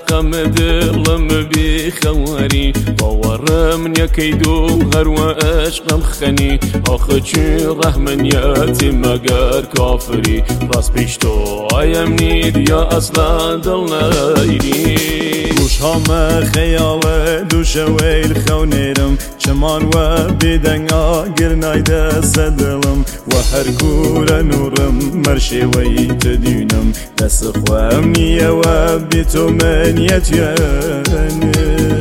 قم دلم بخواري باورم يكيدو هروا عشقم خني آخه چی رحمنیتی مگر کافری راست پیش تو آیم نید یا اصلا دل نیری گوش همه خیال دوش ویل خونیرم چمان و بیدنگ آگر نایده سدلم و هر کور نورم مرشی وی تدینم دست خوام نیه و بی تو من یتینه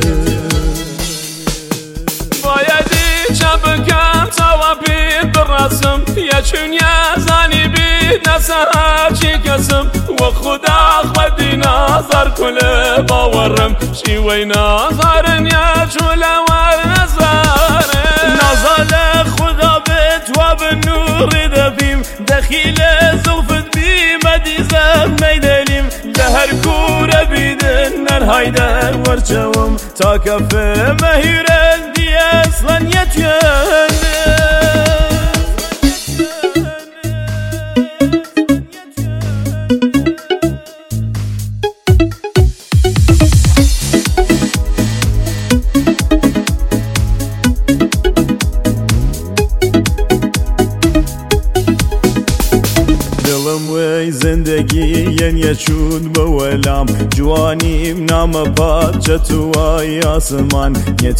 بایدی چه بکن تا و بید برسم یا چون یزانی بید نفس هرچی کسم و خدا خودی نظر کل باورم شیوی نظرن یا چول و نظرن نظر خدا بید و به نور دبیم دخیل زلفت بیمدی زم میدلیم لهر کور بیدن نرهایده ورچوم تا کفه مهیرن دی اصلا یتینه دلم وی زندگی ین چون بولم جوانیم نام پاچه تو آی آسمان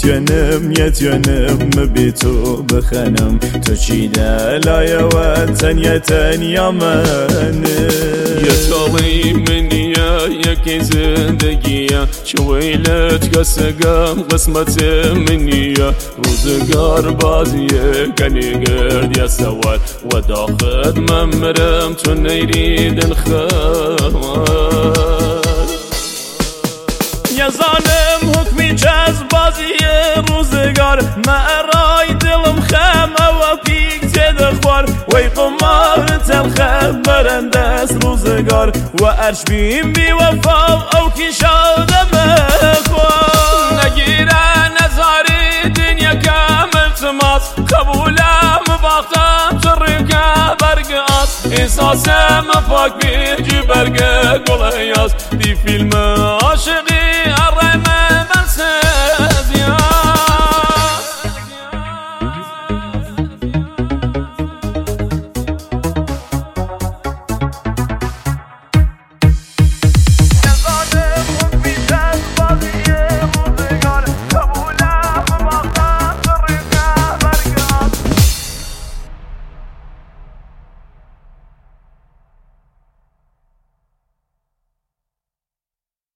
یتینم بی تو بخنم تو چی دلای وطن یا منه یتالی منیا یکی زندگیه چویلت کسگم قسمت منیا روزگار بازیه کنی گرد یا سوال و داخل ممرم تو نیرید الخوال یا ظالم حکمی جذب بازی روزگار مرای دلم خمه و پیک تدخوار وی قمار تلخه برنده است روزگار و عرش بیم بی وفا او کی شاده مخوار نگیره نظاری دنیا کامل تماس قبولم باختم ترکه برگ آس احساسم پاک بیجی برگ گله یاس دی فیلم